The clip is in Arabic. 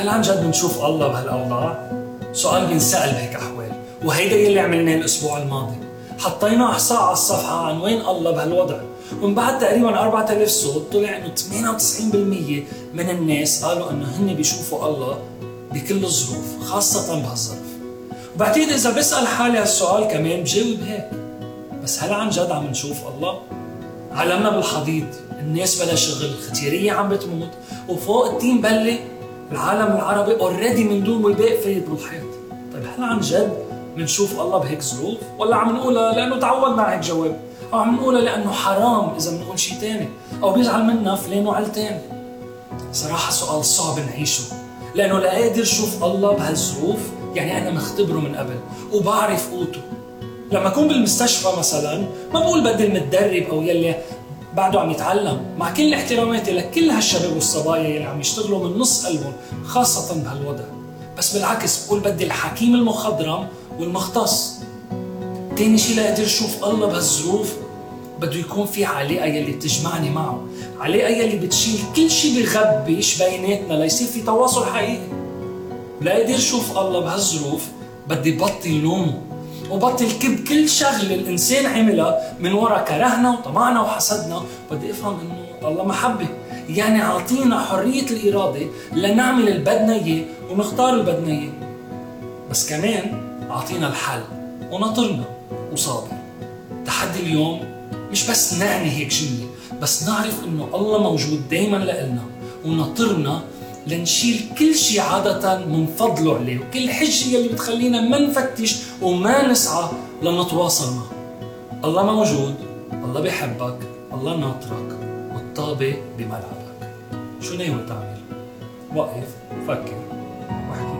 هل عن جد بنشوف الله بهالأوضاع؟ سؤال بينسأل بهيك أحوال، وهيدا يلي عملناه الأسبوع الماضي. حطينا إحصاء على الصفحة عن وين الله بهالوضع، ومن بعد تقريبا 4000 صوت طلع إنه 98% من الناس قالوا إنه هن بيشوفوا الله بكل الظروف، خاصة بهالظرف. وبعتقد إذا بسأل حالي هالسؤال كمان بجاوب هيك. بس هل عن جد عم نشوف الله؟ عالمنا بالحضيض، الناس بلا شغل، الختيارية عم بتموت، وفوق التين بلة العالم العربي اوريدي من دون وباء فايت بالحيط. طيب هل عن جد بنشوف الله بهيك ظروف؟ ولا عم نقولها لأنه تعودنا على هيك جواب؟ أو عم نقولها لأنه حرام إذا بنقول شيء تاني، أو بيزعل منا فلان وعلتان؟ صراحة سؤال صعب نعيشه، لأنه لا قادر شوف الله بهالظروف يعني أنا مختبره من قبل وبعرف قوته. لما أكون بالمستشفى مثلا ما بقول بدي المتدرب أو يلي بعده عم يتعلم، مع كل احتراماتي لكل هالشباب والصبايا يلي عم يشتغلوا من نص قلبهم خاصة بهالوضع، بس بالعكس بقول بدي الحكيم المخضرم والمختص. تاني شي لقدر شوف الله بهالظروف بده يكون في علاقة يلي بتجمعني معه، علاقة يلي بتشيل كل شي بغبش بيناتنا ليصير في تواصل حقيقي. لقدر شوف الله بهالظروف بدي بطل لومه وبطل كب كل شغله الانسان عملها من وراء كرهنا وطمعنا وحسدنا. بدي افهم انه الله محبه، يعني عاطينا حريه الاراده لنعمل اللي بدنا اياه ونختار اللي بدنا اياه، بس كمان عاطينا الحل وناطرنا وصابر. تحدي اليوم مش بس نعني هيك جمله، بس نعرف انه الله موجود دايما لإلنا وناطرنا لنشيل كل شيء عادة من فضله عليه، وكل حجة يلي بتخلينا ما نفتش وما نسعى لنتواصل معه. الله موجود، الله بيحبك، الله ناطرك والطابة بملعبك. شو ناوي تعمل؟ وقف، فكر، واحكي.